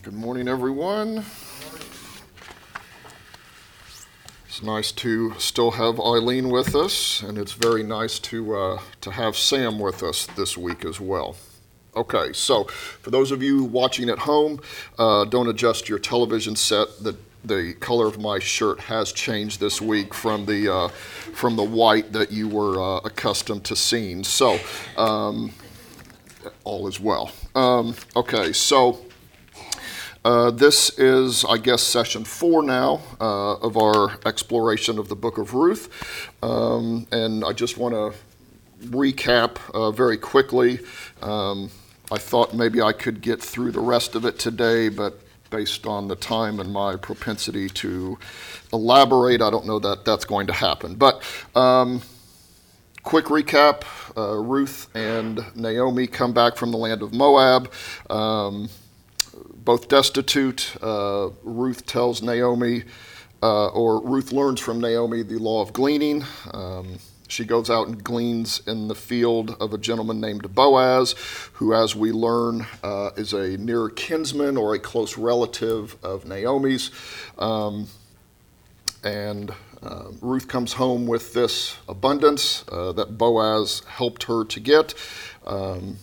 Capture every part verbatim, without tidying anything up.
Good morning, everyone. It's nice to still have Eileen with us, and it's very nice to uh, to have Sam with us this week as well. Okay, so for those of you watching at home, uh, don't adjust your television set. The the color of my shirt has changed this week from the uh, from the white that you were uh, accustomed to seeing. So um, all is well. Um, okay, so. Uh, this is, I guess, session four now uh, of our exploration of the book of Ruth. Um, and I just want to recap uh, very quickly. Um, I thought maybe I could get through the rest of it today, but based on the time and my propensity to elaborate, I don't know that that's going to happen. But um, quick recap, uh, Ruth and Naomi come back from the land of Moab. Um, Both destitute. Uh, Ruth tells Naomi, uh, or Ruth learns from Naomi the law of gleaning. Um, she goes out and gleans in the field of a gentleman named Boaz, who, as we learn, uh, is a near kinsman or a close relative of Naomi's. Um, and uh, Ruth comes home with this abundance uh, that Boaz helped her to get. Um,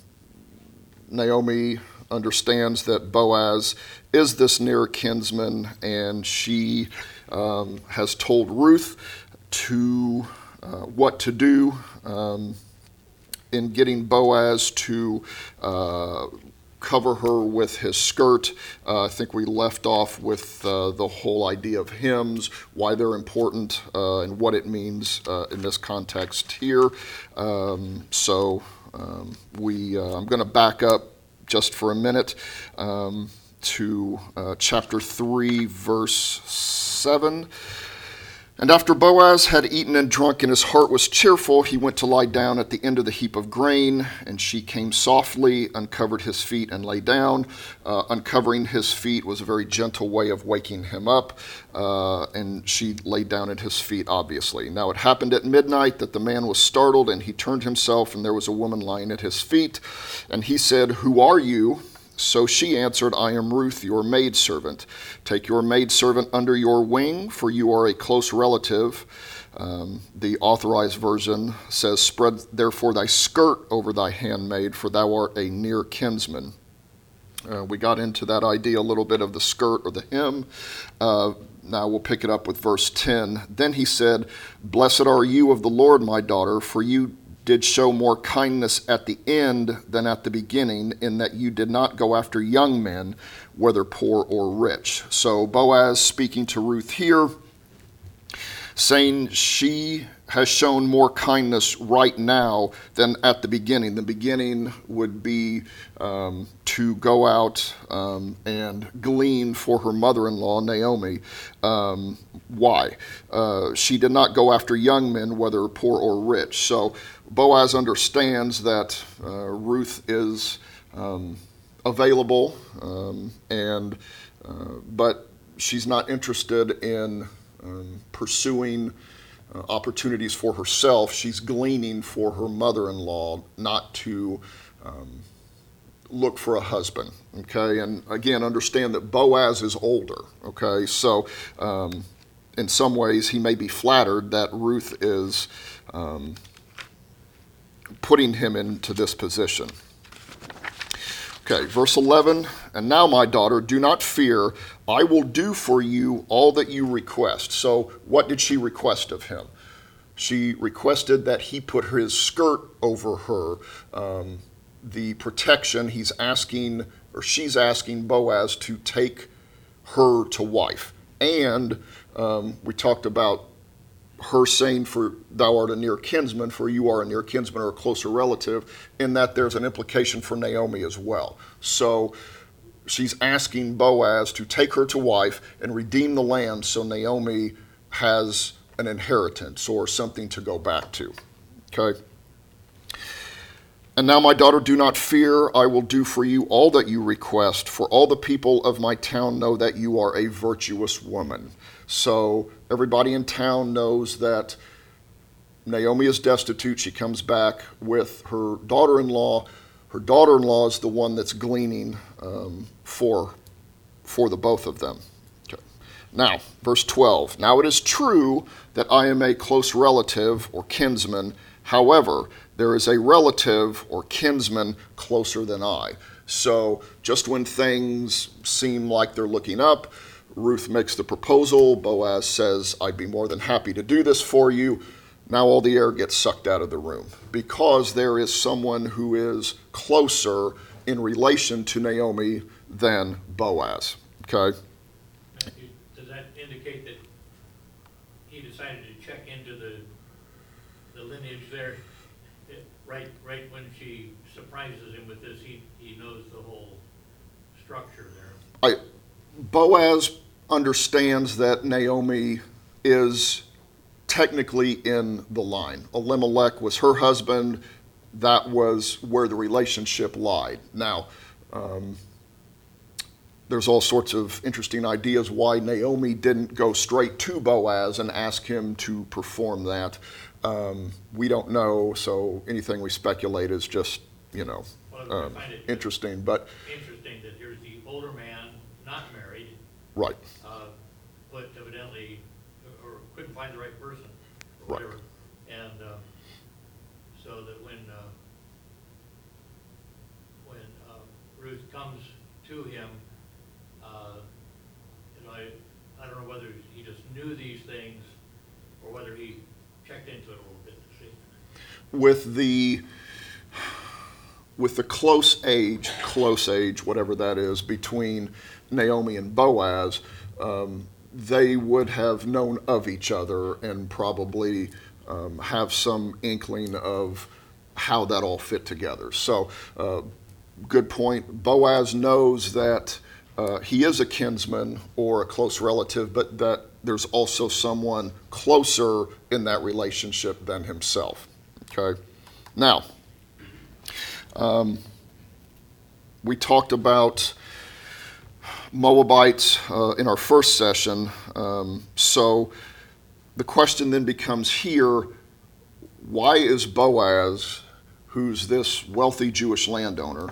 Naomi understands that Boaz is this near kinsman, and she um, has told Ruth to uh, what to do um, in getting Boaz to uh, cover her with his skirt. Uh, I think we left off with uh, the whole idea of hymns, why they're important, uh, and what it means uh, in this context here. Um, so um, we, uh, I'm going to back up just for a minute um, to uh, chapter three, verse seven. And after Boaz had eaten and drunk and his heart was cheerful, he went to lie down at the end of the heap of grain, and she came softly, uncovered his feet, and lay down. Uh, uncovering his feet was a very gentle way of waking him up, uh, and she lay down at his feet, obviously. Now it happened at midnight that the man was startled, and he turned himself, and there was a woman lying at his feet. And he said, "Who are you?" So she answered, "I am Ruth, your maidservant. Take your maidservant under your wing, for you are a close relative." Um, the Authorized Version says, "Spread therefore thy skirt over thy handmaid, for thou art a near kinsman." Uh, we got into that idea a little bit of the skirt or the hem. Uh, now we'll pick it up with verse ten. Then he said, "Blessed are you of the Lord, my daughter, for you did show more kindness at the end than at the beginning, in that you did not go after young men, whether poor or rich." So Boaz speaking to Ruth here, saying she has shown more kindness right now than at the beginning. The beginning would be um, to go out um, and glean for her mother-in-law, Naomi. Um, why? Uh, she did not go after young men, whether poor or rich. So Boaz understands that uh, Ruth is um, available, um, and uh, but she's not interested in um, pursuing Uh, opportunities for herself. She's gleaning for her mother-in-law, not to um, look for a husband, okay? And again, understand that Boaz is older, okay? So um, in some ways, he may be flattered that Ruth is um, putting him into this position. Okay, verse eleven, "And now, my daughter, do not fear. I will do for you all that you request." So what did she request of him? She requested that he put his skirt over her, um, the protection. He's asking, or she's asking Boaz to take her to wife. And um, we talked about her saying, "For thou art a near kinsman," for you are a near kinsman or a closer relative, in that there's an implication for Naomi as well. So she's asking Boaz to take her to wife and redeem the land so Naomi has an inheritance or something to go back to. Okay? "And now, my daughter, do not fear. I will do for you all that you request, for all the people of my town know that you are a virtuous woman." So everybody in town knows that Naomi is destitute. She comes back with her daughter-in-law. Her daughter-in-law is the one that's gleaning um, for for the both of them. Okay. Now, verse twelve. Now it is true that I am a close relative or kinsman. However, there is a relative or kinsman closer than I. So just when things seem like they're looking up, Ruth makes the proposal. Boaz says, I'd be more than happy to do this for you. Now all the air gets sucked out of the room because there is someone who is closer in relation to Naomi than Boaz. Okay? Matthew, does that indicate that he decided to check into the the lineage there? It, right, right when she surprises him with this, he, he knows the whole structure there. I, Boaz understands that Naomi is technically in the line. Elimelech was her husband. That was where the relationship lied. Now, um, there's all sorts of interesting ideas why Naomi didn't go straight to Boaz and ask him to perform that. Um, we don't know, so anything we speculate is just, you know, well, um, interesting. But interesting that here's the older man, not married, right, uh, but evidently, or couldn't find the right person, or whatever, right. And uh, so that when uh, when uh, Ruth comes to him, uh, you know, I, I don't know whether he just knew these things or whether he checked into it a little bit to see. With the with the close age, close age, whatever that is, between Naomi and Boaz, um, they would have known of each other and probably um, have some inkling of how that all fit together. So, uh, good point. Boaz knows that uh, he is a kinsman or a close relative, but that there's also someone closer in that relationship than himself. Okay? Now, um, we talked about Moabites uh, in our first session. Um, so the question then becomes here, why is Boaz, who's this wealthy Jewish landowner,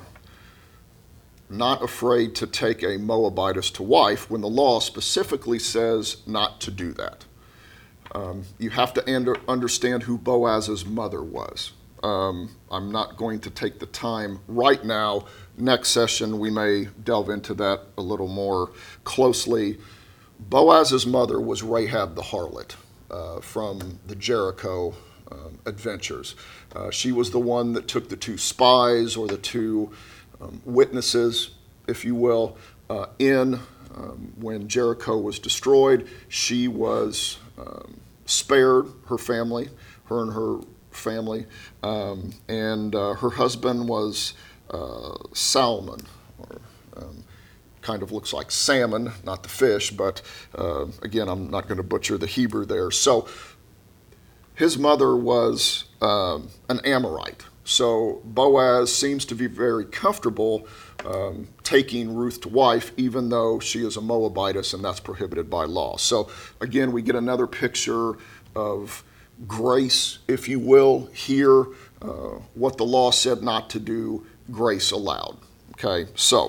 not afraid to take a Moabitess to wife when the law specifically says not to do that? Um, you have to under, understand who Boaz's mother was. Um, I'm not going to take the time right now. Next session, we may delve into that a little more closely. Boaz's mother was Rahab the harlot uh, from the Jericho um, adventures. Uh, she was the one that took the two spies or the two um, witnesses, if you will, uh, in um, when Jericho was destroyed. She was um, spared, her family, her and her family, um, and uh, her husband was uh, Salmon, or um, kind of looks like salmon, not the fish, but uh, again, I'm not going to butcher the Hebrew there. So his mother was um, an Amorite. So Boaz seems to be very comfortable um, taking Ruth to wife, even though she is a Moabitess and that's prohibited by law. So again, we get another picture of grace, if you will, here. Uh, what the law said not to do, grace allowed. Okay, so,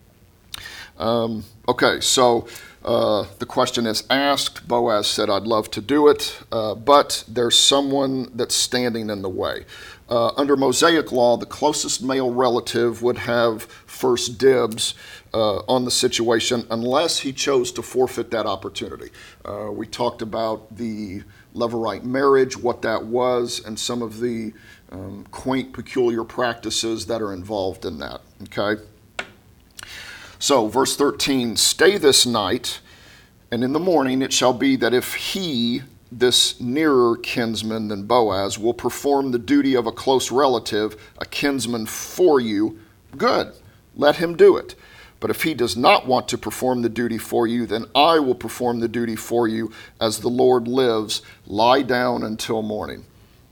um, okay, so uh, the question is asked. Boaz said, I'd love to do it, uh, but there's someone that's standing in the way. Uh, under Mosaic law, the closest male relative would have first dibs uh, on the situation unless he chose to forfeit that opportunity. Uh, we talked about the Levirate marriage, what that was, and some of the um, quaint, peculiar practices that are involved in that. Okay? So, verse thirteen, stay this night, and in the morning it shall be that if he, this nearer kinsman than Boaz, will perform the duty of a close relative, a kinsman for you, good, let him do it. But if he does not want to perform the duty for you, then I will perform the duty for you as the Lord lives. Lie down until morning.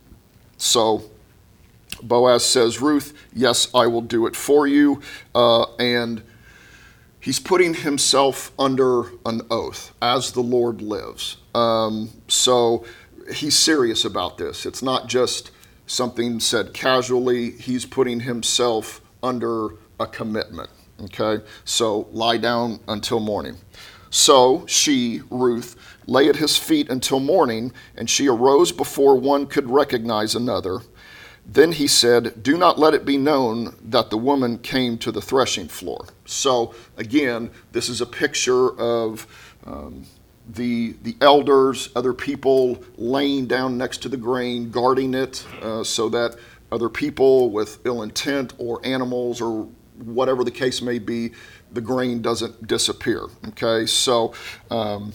So Boaz says, Ruth, yes, I will do it for you. Uh, and he's putting himself under an oath, as the Lord lives. Um, so he's serious about this. It's not just something said casually. He's putting himself under a commitment. Okay, so lie down until morning. So she, Ruth, lay at his feet until morning, and she arose before one could recognize another. Then he said, do not let it be known that the woman came to the threshing floor. So again, this is a picture of um, the, the elders, other people laying down next to the grain, guarding it uh, so that other people with ill intent or animals or whatever the case may be, the grain doesn't disappear. Okay, so um,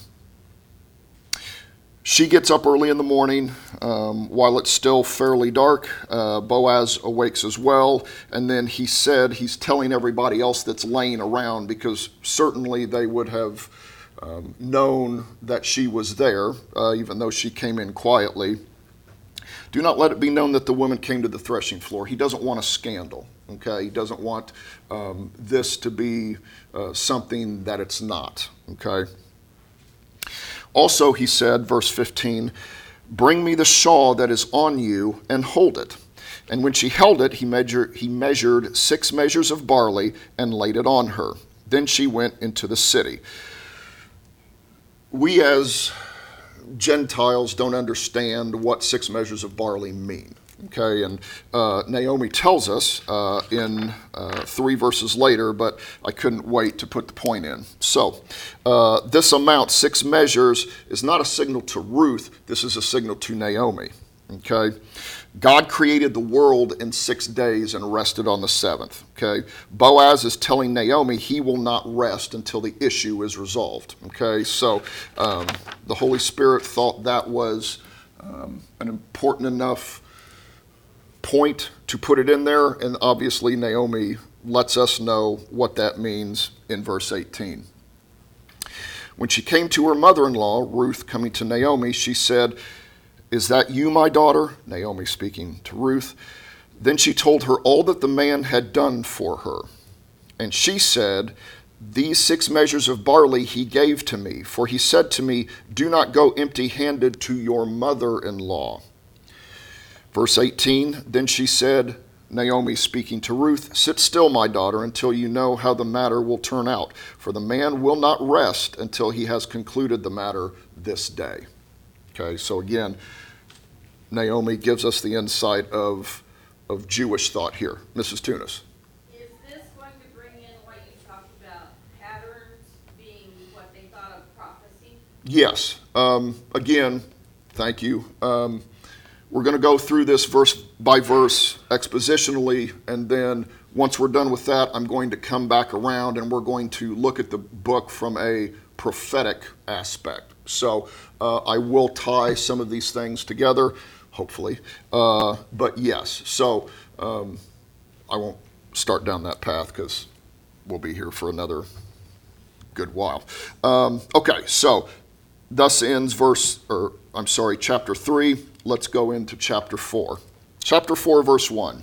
she gets up early in the morning um, while it's still fairly dark. Uh, Boaz awakes as well, and then he said he's telling everybody else that's laying around, because certainly they would have um, known that she was there, uh, even though she came in quietly. Do not let it be known that the woman came to the threshing floor. He doesn't want a scandal, okay? He doesn't want um, this to be uh, something that it's not, okay? Also, he said, verse fifteen, bring me the shawl that is on you and hold it. And when she held it, he measured, he measured six measures of barley and laid it on her. Then she went into the city. We as Gentiles don't understand what six measures of barley mean. Okay, and uh, Naomi tells us uh, in uh, three verses later, but I couldn't wait to put the point in. So, uh, this amount, six measures, is not a signal to Ruth. This is a signal to Naomi. Okay, God created the world in six days and rested on the seventh. Okay, Boaz is telling Naomi he will not rest until the issue is resolved. Okay, so um, the Holy Spirit thought that was um, an important enough point to put it in there, and obviously Naomi lets us know what that means in verse eighteen. When she came to her mother-in-law, Ruth, coming to Naomi, she said, is that you, my daughter? Naomi speaking to Ruth. Then she told her all that the man had done for her. And she said, these six measures of barley he gave to me, for he said to me, do not go empty-handed to your mother-in-law. Verse eighteen, then she said, Naomi speaking to Ruth, sit still, my daughter, until you know how the matter will turn out, for the man will not rest until he has concluded the matter this day. Okay, so again, Naomi gives us the insight of, of Jewish thought here. Missus Tunis. Is this going to bring in what you talked about, patterns being what they thought of prophecy? Yes. Um, again, thank you. Um, We're going to go through this verse by verse expositionally, and then once we're done with that, I'm going to come back around and we're going to look at the book from a prophetic aspect. So uh, I will tie some of these things together, hopefully. Uh, but yes, so um, I won't start down that path because we'll be here for another good while. Um, okay, so thus ends verse, or I'm sorry, chapter three. Let's go into chapter four. Chapter four, verse one.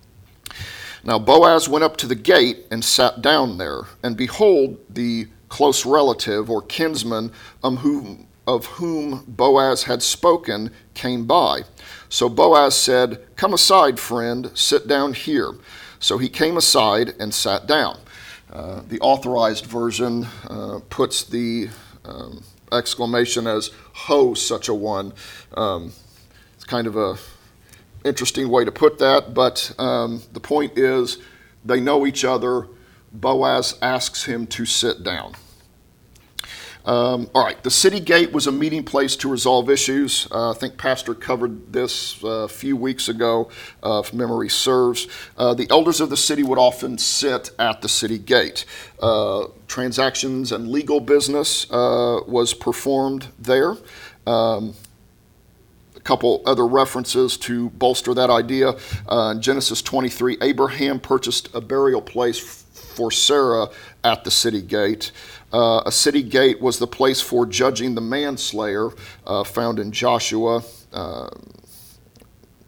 Now Boaz went up to the gate and sat down there, and behold, the close relative or kinsman um, whom, of whom Boaz had spoken came by. So Boaz said, come aside, friend, sit down here. So he came aside and sat down. Uh, the authorized version uh, puts the um, exclamation as, ho, such a one. Um, it's kind of a interesting way to put that, but um, the point is they know each other. Boaz asks him to sit down. Um, all right, the city gate was a meeting place to resolve issues. Uh, I think Pastor covered this uh, a few weeks ago, uh, if memory serves. Uh, the elders of the city would often sit at the city gate. Uh, transactions and legal business uh, was performed there. Um, a couple other references to bolster that idea. Uh, in Genesis twenty-three, Abraham purchased a burial place for Sarah at the city gate. Uh, a city gate was the place for judging the manslayer, uh, found in Joshua. Uh,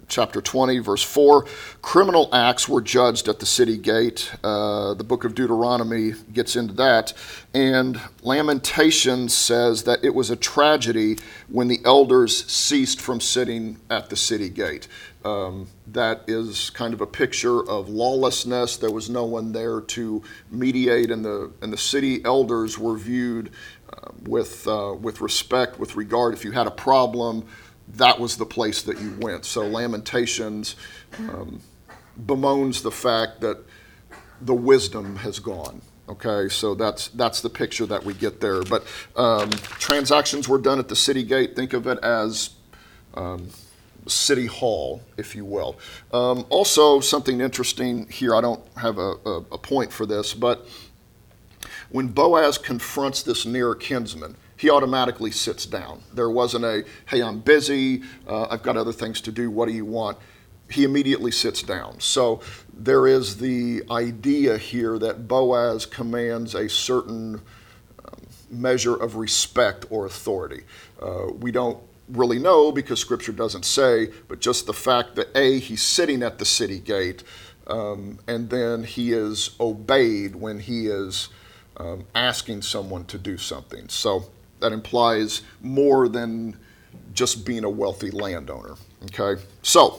chapter twenty, verse four, criminal acts were judged at the city gate. Uh, the book of Deuteronomy gets into that. And Lamentations says that it was a tragedy when the elders ceased from sitting at the city gate. Um, that is kind of a picture of lawlessness. There was no one there to mediate, and the and the city elders were viewed uh, with uh, with respect, with regard. If you had a problem, that was the place that you went. So Lamentations um, bemoans the fact that the wisdom has gone. Okay, so that's that's the picture that we get there. But um, transactions were done at the city gate. Think of it as um, City Hall, if you will. Um, also, something interesting here, I don't have a, a, a point for this, but when Boaz confronts this near kinsman, he automatically sits down. There wasn't a, hey, I'm busy, uh, I've got other things to do, what do you want? He immediately sits down. So there is the idea here that Boaz commands a certain um, measure of respect or authority. Uh, we don't really know because Scripture doesn't say, but just the fact that A, he's sitting at the city gate, um, and then he is obeyed when he is um, asking someone to do something. So that implies more than just being a wealthy landowner. Okay, so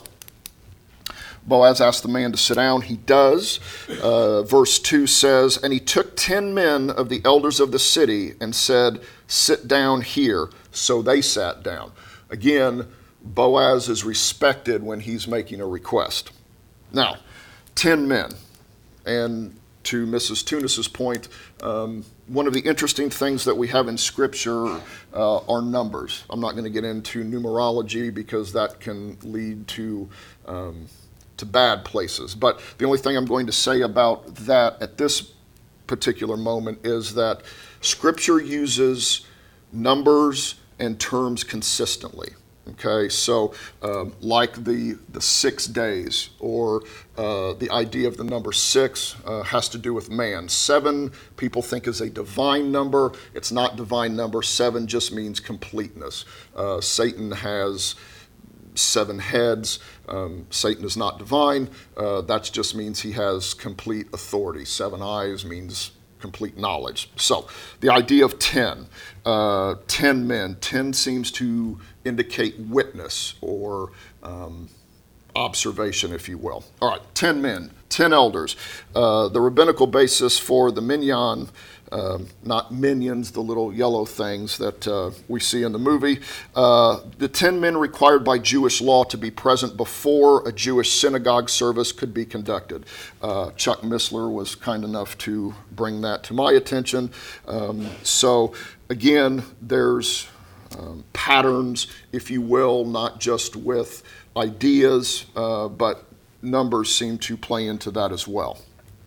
Boaz asked the man to sit down. He does. Uh, verse two says, and he took ten men of the elders of the city and said, sit down here. So they sat down. Again, Boaz is respected when he's making a request. Now, ten men. And to Missus Tunis's point, um, one of the interesting things that we have in Scripture uh, are numbers. I'm not going to get into numerology because that can lead to um, to bad places. But the only thing I'm going to say about that at this particular moment is that Scripture uses numbers and terms consistently. Okay, so um, like the the six days, or uh, the idea of the number six uh, has to do with man. Seven, people think, is a divine number. It's not divine number. Seven just means completeness. Uh, Satan has seven heads. Um, Satan is not divine. Uh, that just means he has complete authority. Seven eyes means complete knowledge. So the idea of ten, uh, ten men, ten seems to indicate witness or um, observation, if you will. All right, ten men, ten elders. Uh, the rabbinical basis for the minyan, uh, not minions, the little yellow things that uh, we see in the movie. Uh, the ten men required by Jewish law to be present before a Jewish synagogue service could be conducted. Uh, Chuck Missler was kind enough to bring that to my attention. Um, so again, there's um, patterns, if you will, not just with ideas, uh, but numbers seem to play into that as well.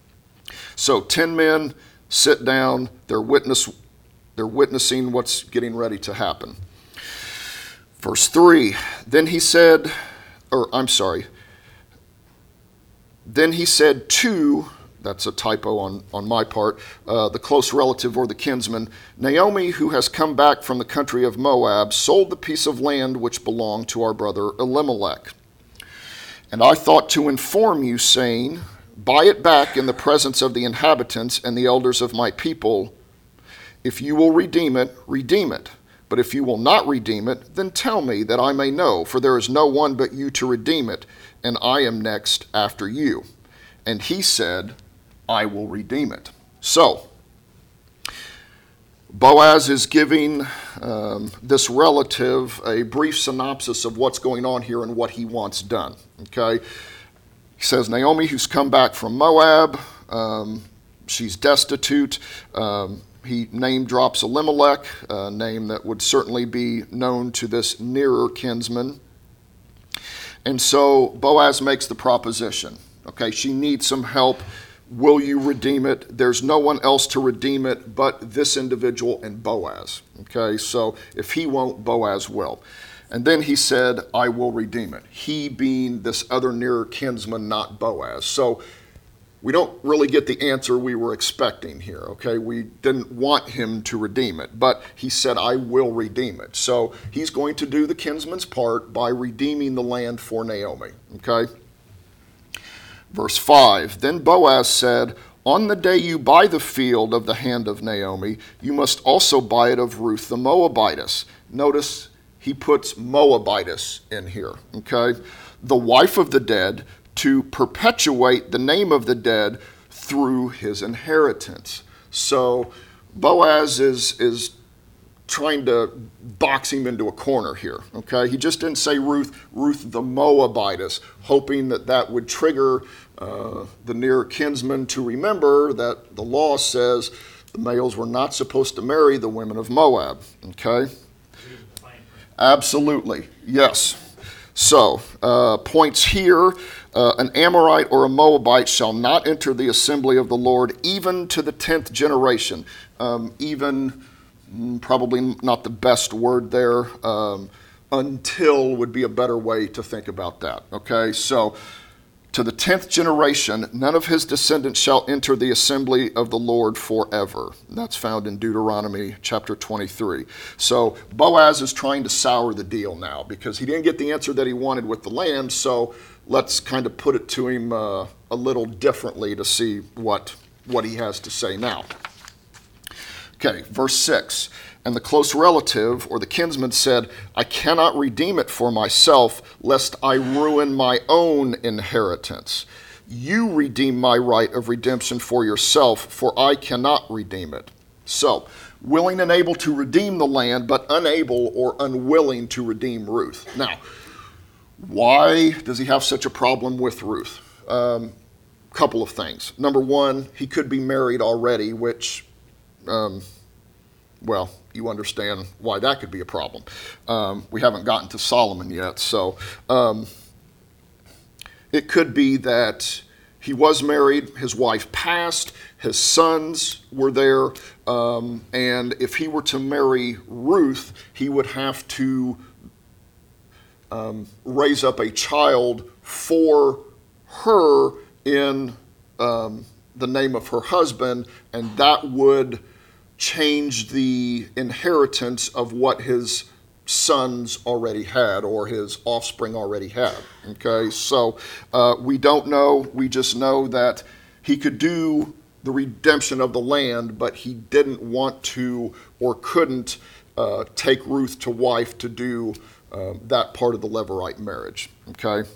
So ten men sit down, they're witness, they're witnessing what's getting ready to happen. Verse three, then he said, or I'm sorry, then he said to, that's a typo on, on my part, uh, the close relative or the kinsman, Naomi, who has come back from the country of Moab, sold the piece of land which belonged to our brother Elimelech. And I thought to inform you, saying, buy it back in the presence of the inhabitants and the elders of my people. If you will redeem it, redeem it. But if you will not redeem it, then tell me, that I may know, for there is no one but you to redeem it, and I am next after you. And he said, I will redeem it. So, Boaz is giving um, this relative a brief synopsis of what's going on here and what he wants done. Okay, he says, Naomi, who's come back from Moab, um, she's destitute. Um, he name drops Elimelech, a name that would certainly be known to this nearer kinsman. And so Boaz makes the proposition. Okay, she needs some help. Will you redeem it? There's no one else to redeem it but this individual and Boaz. Okay, so if he won't, Boaz will. And then he said, I will redeem it. He being this other nearer kinsman, not Boaz. So we don't really get the answer we were expecting here, okay? We didn't want him to redeem it, but he said, I will redeem it. So he's going to do the kinsman's part by redeeming the land for Naomi, okay? Verse five, then Boaz said, on the day you buy the field of the hand of Naomi, you must also buy it of Ruth the Moabitess. Notice he puts Moabitess in here, okay? The wife of the dead, to perpetuate the name of the dead through his inheritance. So Boaz is, is trying to box him into a corner here, okay? He just didn't say Ruth, Ruth the Moabitess, hoping that that would trigger uh, the near kinsman to remember that the law says the males were not supposed to marry the women of Moab, okay? Absolutely, yes. So, uh, points here, uh, an Amorite or a Moabite shall not enter the assembly of the Lord even to the tenth generation. Um, even, mm, probably not the best word there, um, until would be a better way to think about that, okay? So, to the tenth generation, none of his descendants shall enter the assembly of the Lord forever. That's found in Deuteronomy chapter twenty-three. So Boaz is trying to sour the deal now because he didn't get the answer that he wanted with the land, so let's kind of put it to him uh, a little differently to see what, what he has to say now. Okay, verse six. And the close relative or the kinsman said, I cannot redeem it for myself, lest I ruin my own inheritance. You redeem my right of redemption for yourself, for I cannot redeem it. So, willing and able to redeem the land, but unable or unwilling to redeem Ruth. Now, why does he have such a problem with Ruth? Um, couple of things. Number one, he could be married already, which... Um, Well, you understand why that could be a problem. Um, we haven't gotten to Solomon yet, so um, it could be that he was married, his wife passed, his sons were there, um, and if he were to marry Ruth, he would have to um, raise up a child for her in um, the name of her husband, and that would change the inheritance of what his sons already had or his offspring already had. Okay, so uh, we don't know. We just know that he could do the redemption of the land, but he didn't want to or couldn't uh, take Ruth to wife to do uh, that part of the Levirate marriage. Okay.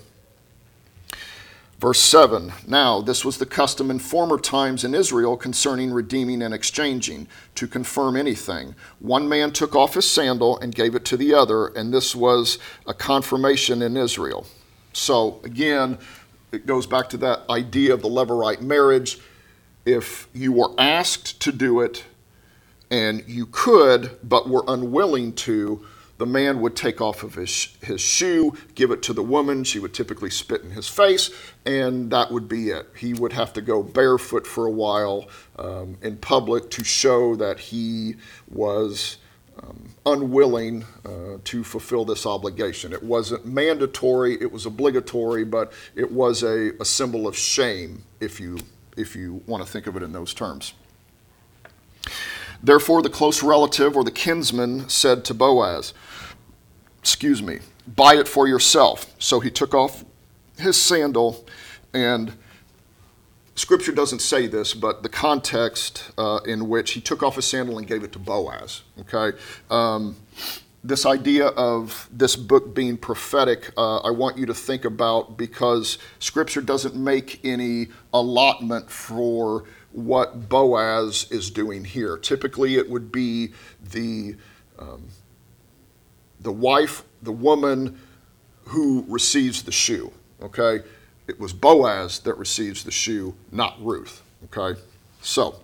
Verse seven, now this was the custom in former times in Israel concerning redeeming and exchanging, to confirm anything. One man took off his sandal and gave it to the other, and this was a confirmation in Israel. So again, it goes back to that idea of the Levirate marriage. If you were asked to do it, and you could, but were unwilling to, the man would take off of his, his shoe, give it to the woman. She would typically spit in his face, and that would be it. He would have to go barefoot for a while um, in public to show that he was um, unwilling uh, to fulfill this obligation. It wasn't mandatory, it was obligatory, but it was a, a symbol of shame, if you, if you want to think of it in those terms. Therefore, the close relative or the kinsman said to Boaz, excuse me, buy it for yourself. So he took off his sandal, and Scripture doesn't say this, but the context uh, in which he took off his sandal and gave it to Boaz, okay? Um, this idea of this book being prophetic, uh, I want you to think about, because Scripture doesn't make any allotment for what Boaz is doing here. Typically, it would be the um, the wife, the woman who receives the shoe, okay? It was Boaz that receives the shoe, not Ruth, okay? So,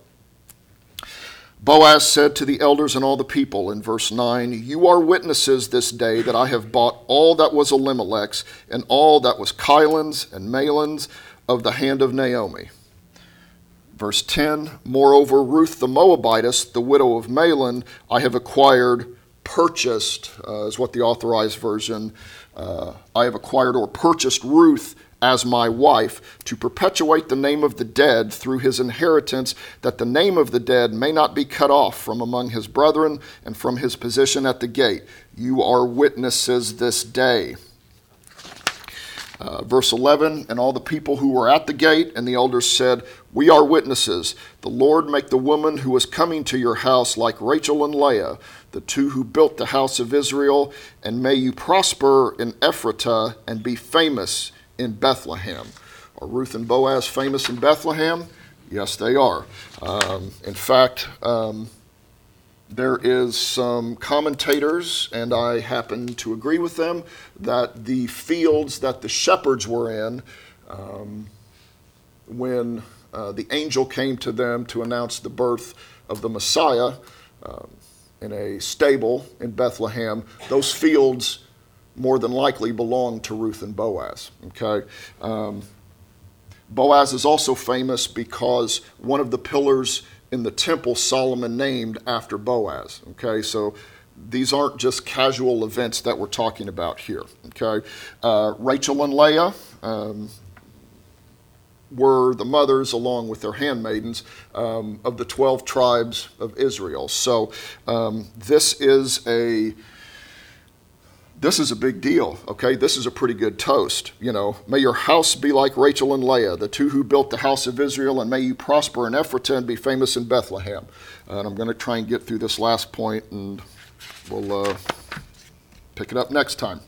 Boaz said to the elders and all the people in verse nine, you are witnesses this day that I have bought all that was Elimelech's and all that was Chilon's and Mahlon's of the hand of Naomi. Verse ten, moreover, Ruth the Moabitess, the widow of Mahlon, I have acquired, purchased, uh, is what the authorized version, uh, I have acquired or purchased Ruth as my wife, to perpetuate the name of the dead through his inheritance, that the name of the dead may not be cut off from among his brethren and from his position at the gate. You are witnesses this day. Uh, verse eleven, and all the people who were at the gate and the elders said, we are witnesses. The Lord make the woman who is coming to your house like Rachel and Leah, the two who built the house of Israel, and may you prosper in Ephratah and be famous in Bethlehem. Are Ruth and Boaz famous in Bethlehem? Yes, they are. Um, in fact, um, there is some commentators, and I happen to agree with them, that the fields that the shepherds were in um, when uh, the angel came to them to announce the birth of the Messiah um, in a stable in Bethlehem, those fields more than likely belonged to Ruth and Boaz. Okay. Um, Boaz is also famous because one of the pillars in the temple Solomon named after Boaz. Okay, so these aren't just casual events that we're talking about here. Okay, uh, Rachel and Leah um, were the mothers, along with their handmaidens, um, of the twelve tribes of Israel. So um, this is a This is a big deal, okay? This is a pretty good toast. You know, may your house be like Rachel and Leah, the two who built the house of Israel, and may you prosper in Ephratah and be famous in Bethlehem. And I'm going to try and get through this last point, and we'll uh, pick it up next time.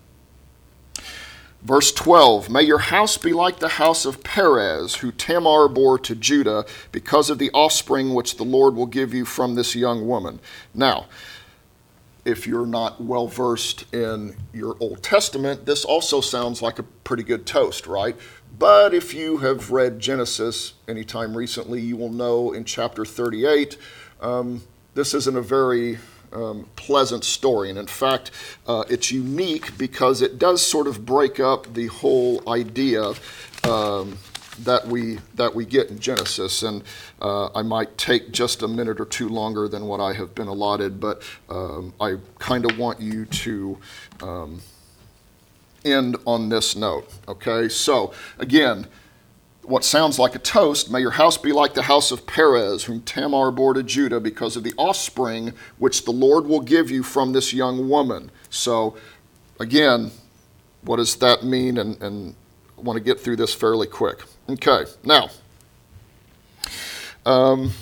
Verse twelve, may your house be like the house of Perez, who Tamar bore to Judah, because of the offspring which the Lord will give you from this young woman. Now, if you're not well versed in your Old Testament, this also sounds like a pretty good toast, right? But if you have read Genesis anytime recently, you will know in chapter thirty-eight, um, this isn't a very um, pleasant story. And in fact, uh, it's unique because it does sort of break up the whole idea um, that we that we get in Genesis, and uh, I might take just a minute or two longer than what I have been allotted, but um, I kind of want you to um, end on this note, okay? So, again, what sounds like a toast, may your house be like the house of Perez, whom Tamar bore to Judah, because of the offspring which the Lord will give you from this young woman. So, again, what does that mean? And, and I want to get through this fairly quick. Okay, now, um,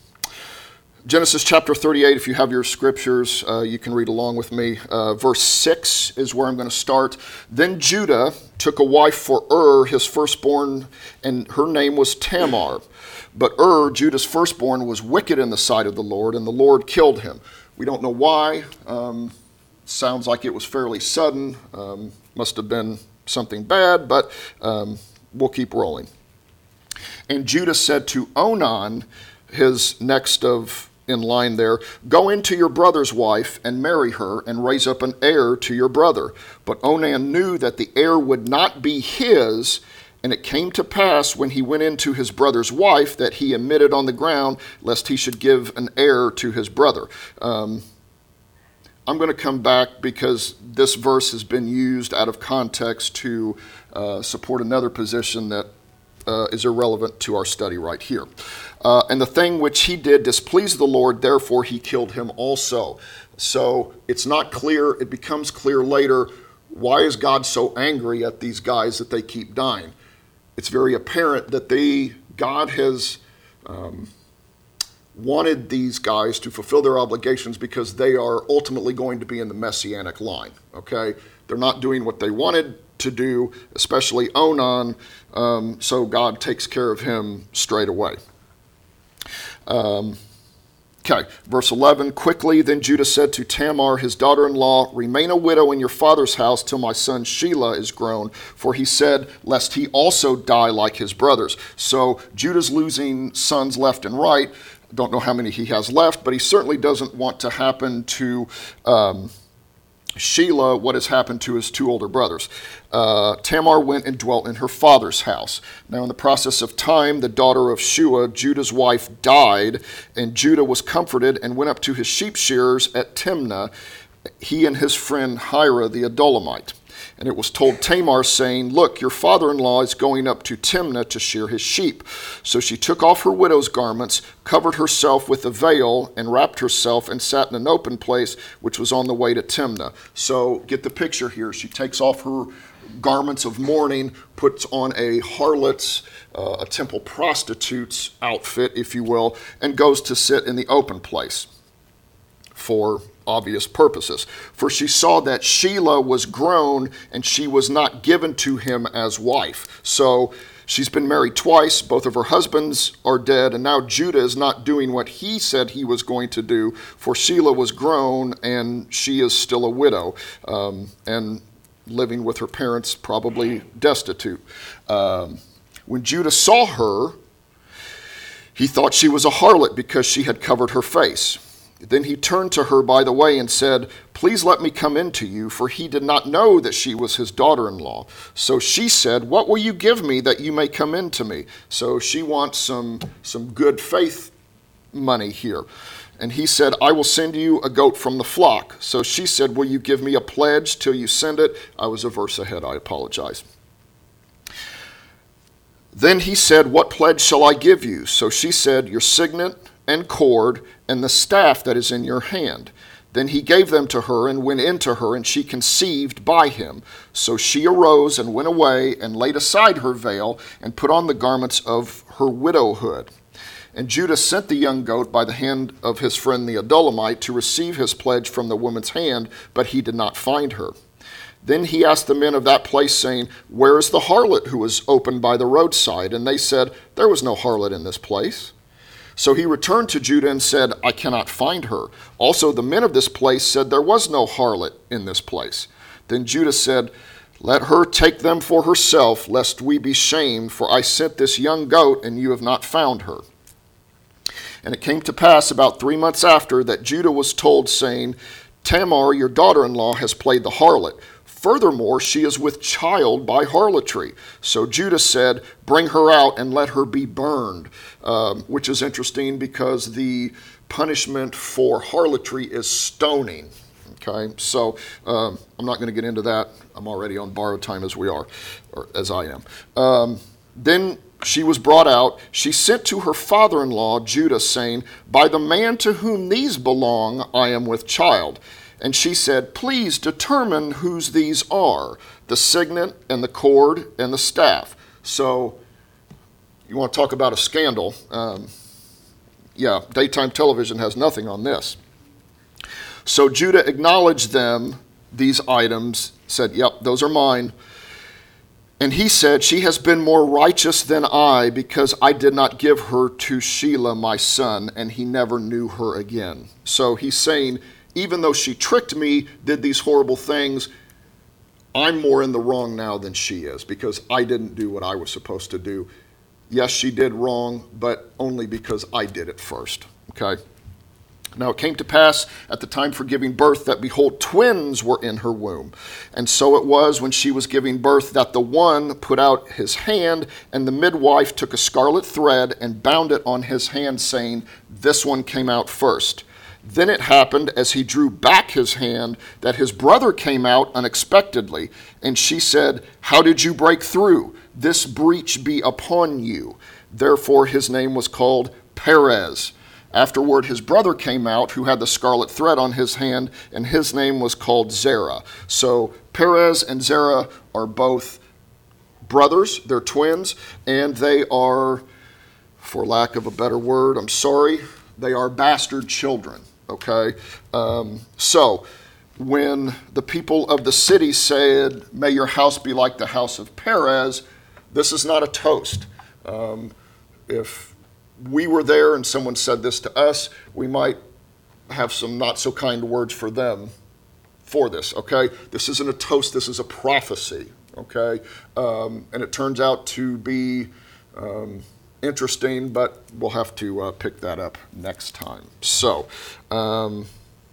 Genesis chapter thirty-eight, if you have your scriptures, uh, you can read along with me. Uh, verse six is where I'm going to start. Then Judah took a wife for Ur, his firstborn, and her name was Tamar. But Ur, Judah's firstborn, was wicked in the sight of the Lord, and the Lord killed him. We don't know why. Um, sounds like it was fairly sudden. Um, must have been something bad, but um, we'll keep rolling. And Judah said to Onan, his next of in line there, go into your brother's wife and marry her and raise up an heir to your brother. But Onan knew that the heir would not be his, and it came to pass when he went into his brother's wife that he emitted on the ground, lest he should give an heir to his brother. Um, I'm going to come back because this verse has been used out of context to uh, support another position that uh, is irrelevant to our study right here. Uh, and the thing which he did displeased the Lord, therefore he killed him also. So it's not clear, it becomes clear later, why is God so angry at these guys that they keep dying? It's very apparent that they, God has um, wanted these guys to fulfill their obligations because they are ultimately going to be in the Messianic line, okay? They're not doing what they wanted to do, especially Onan, um, so God takes care of him straight away. Um, okay, verse eleven, quickly then Judah said to Tamar, his daughter-in-law, remain a widow in your father's house till my son Shelah is grown, for he said, lest he also die like his brothers. So Judah's losing sons left and right. Don't know how many he has left, but he certainly doesn't want to happen to um, Shelah what has happened to his two older brothers. Uh, Tamar went and dwelt in her father's house. Now in the process of time, the daughter of Shua, Judah's wife, died, and Judah was comforted and went up to his sheep shearers at Timnah, he and his friend Hira the Adullamite. And it was told Tamar, saying, look, your father-in-law is going up to Timnah to shear his sheep. So she took off her widow's garments, covered herself with a veil, and wrapped herself, and sat in an open place, which was on the way to Timnah. So get the picture here. She takes off her garments of mourning, puts on a harlot's, uh, a temple prostitute's outfit, if you will, and goes to sit in the open place for obvious purposes. For she saw that Shelah was grown, and she was not given to him as wife. So she's been married twice. Both of her husbands are dead, and now Judah is not doing what he said he was going to do, for Shelah was grown, and she is still a widow, um, and living with her parents, probably destitute. Um, when Judah saw her, he thought she was a harlot because she had covered her face. Then he turned to her by the way and said, please let me come in to you, for he did not know that she was his daughter-in-law. So she said, what will you give me that you may come in to me? So she wants some, some good faith money here. And he said, I will send you a goat from the flock. So she said, will you give me a pledge till you send it? I was a verse ahead, I apologize. Then he said, what pledge shall I give you? So she said, your signet and cord and the staff that is in your hand. Then he gave them to her and went in to her, and she conceived by him. So she arose and went away and laid aside her veil and put on the garments of her widowhood. And Judah sent the young goat by the hand of his friend the Adullamite to receive his pledge from the woman's hand, but he did not find her. Then he asked the men of that place, saying, where is the harlot who was opened by the roadside? And they said, there was no harlot in this place. So he returned to Judah and said, I cannot find her. Also the men of this place said, there was no harlot in this place. Then Judah said, let her take them for herself, lest we be shamed, for I sent this young goat, and you have not found her. And it came to pass about three months after that Judah was told, saying, Tamar, your daughter-in-law, has played the harlot. Furthermore, she is with child by harlotry. So Judah said, bring her out and let her be burned, um, which is interesting because the punishment for harlotry is stoning. Okay, so um, I'm not going to get into that. I'm already on borrowed time as we are, or as I am. Um, then she was brought out. She sent to her father-in-law, Judah, saying, by the man to whom these belong, I am with child. And she said, please determine whose these are, the signet and the cord and the staff. So you want to talk about a scandal. Um, yeah, daytime television has nothing on this. So Judah acknowledged them, these items, said, yep, those are mine. And he said, she has been more righteous than I, because I did not give her to Shelah my son, and he never knew her again. So he's saying, even though she tricked me, did these horrible things, I'm more in the wrong now than she is, because I didn't do what I was supposed to do. Yes, she did wrong, but only because I did it first. Okay? Now it came to pass at the time for giving birth that, behold, twins were in her womb. And so it was when she was giving birth that the one put out his hand, and the midwife took a scarlet thread and bound it on his hand, saying, this one came out first. Then it happened, as he drew back his hand, that his brother came out unexpectedly. And she said, how did you break through? This breach be upon you. Therefore his name was called Perez. Afterward his brother came out, who had the scarlet thread on his hand, and his name was called Zerah. So Perez and Zerah are both brothers. They're twins, and they are, for lack of a better word, I'm sorry, they are bastard children. Okay, um, so when the people of the city said, may your house be like the house of Perez, this is not a toast. Um, if we were there and someone said this to us, we might have some not so kind words for them for this, okay? This isn't a toast, this is a prophecy, okay? Um, and it turns out to be um, interesting, but we'll have to uh, pick that up next time. So, um,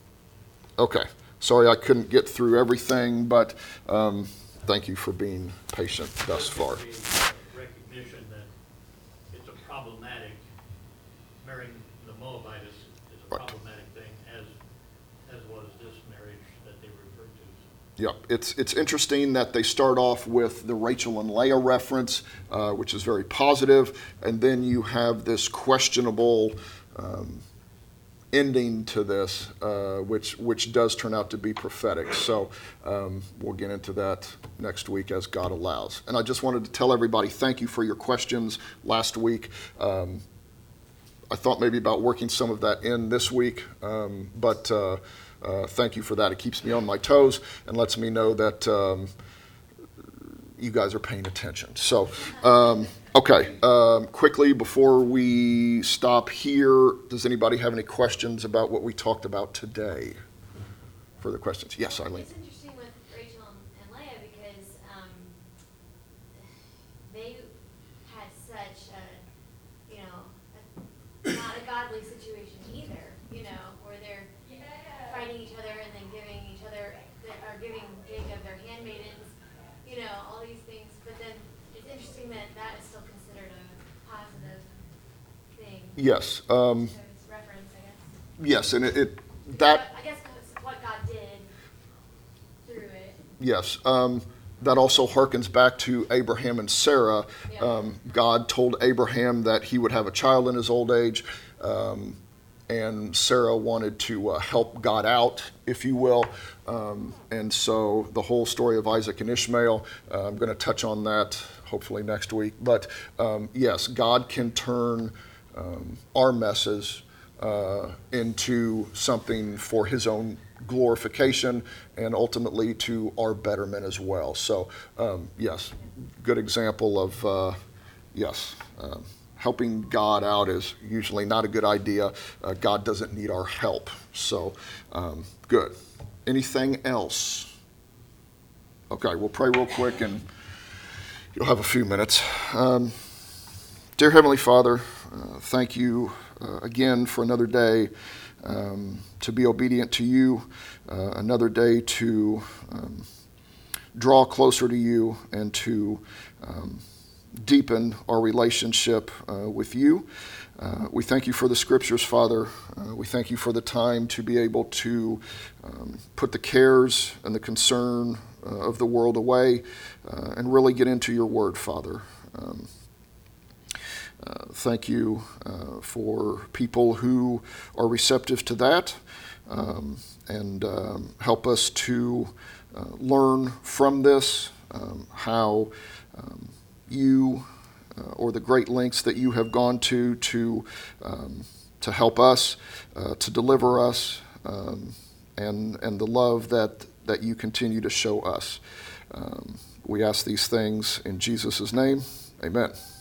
okay. Sorry I couldn't get through everything, but um, thank you for being patient thus far. Recognition that it's a problematic, marrying the Moabite is, is a Right. problematic thing, as as was this marriage that they referred to. Yep, it's it's interesting that they start off with the Rachel and Leah reference, uh, which is very positive, and then you have this questionable um, ending to this, uh, which which does turn out to be prophetic. So um, we'll get into that next week as God allows. And I just wanted to tell everybody thank you for your questions last week. Um, I thought maybe about working some of that in this week, um, but. Uh, Uh, thank you for that. It keeps me on my toes and lets me know that um, you guys are paying attention. So, um, okay, um, quickly before we stop here, does anybody have any questions about what we talked about today? Further questions? Yes, Eileen. It's interesting with Rachel and Leah because um, they had such a, you know, a, not a godly situation either, you know, where they're fighting each other and then giving each other, or giving Jacob their handmaidens, you know, all these things. But then it's interesting that that is still considered a positive thing. Yes. Um, So it's reference, I guess. yes, and it, it that. I guess it's what God did through it. Yes. Um, that also harkens back to Abraham and Sarah. Yeah. Um, God told Abraham that he would have a child in his old age. Um, and Sarah wanted to uh, help God out, if you will. Um, and so the whole story of Isaac and Ishmael, uh, I'm going to touch on that hopefully next week. But um, yes, God can turn um, our messes uh, into something for his own glorification and ultimately to our betterment as well. So um, yes, good example of, uh, yes, um, helping God out is usually not a good idea. Uh, God doesn't need our help. So, um, good. Anything else? Okay, we'll pray real quick and you'll have a few minutes. Um, dear Heavenly Father, uh, thank you uh, again for another day um, to be obedient to you, uh, another day to um, draw closer to you and to um, deepen our relationship uh, with you. Uh, we thank you for the scriptures, Father. Uh, we thank you for the time to be able to um, put the cares and the concern uh, of the world away uh, and really get into your word, Father. Um, uh, thank you uh, for people who are receptive to that um, and um, help us to uh, learn from this um, how um, you uh, or the great lengths that you have gone to to um, to help us, uh, to deliver us, um, and and the love that that you continue to show us. Um, we ask these things in Jesus' name. Amen.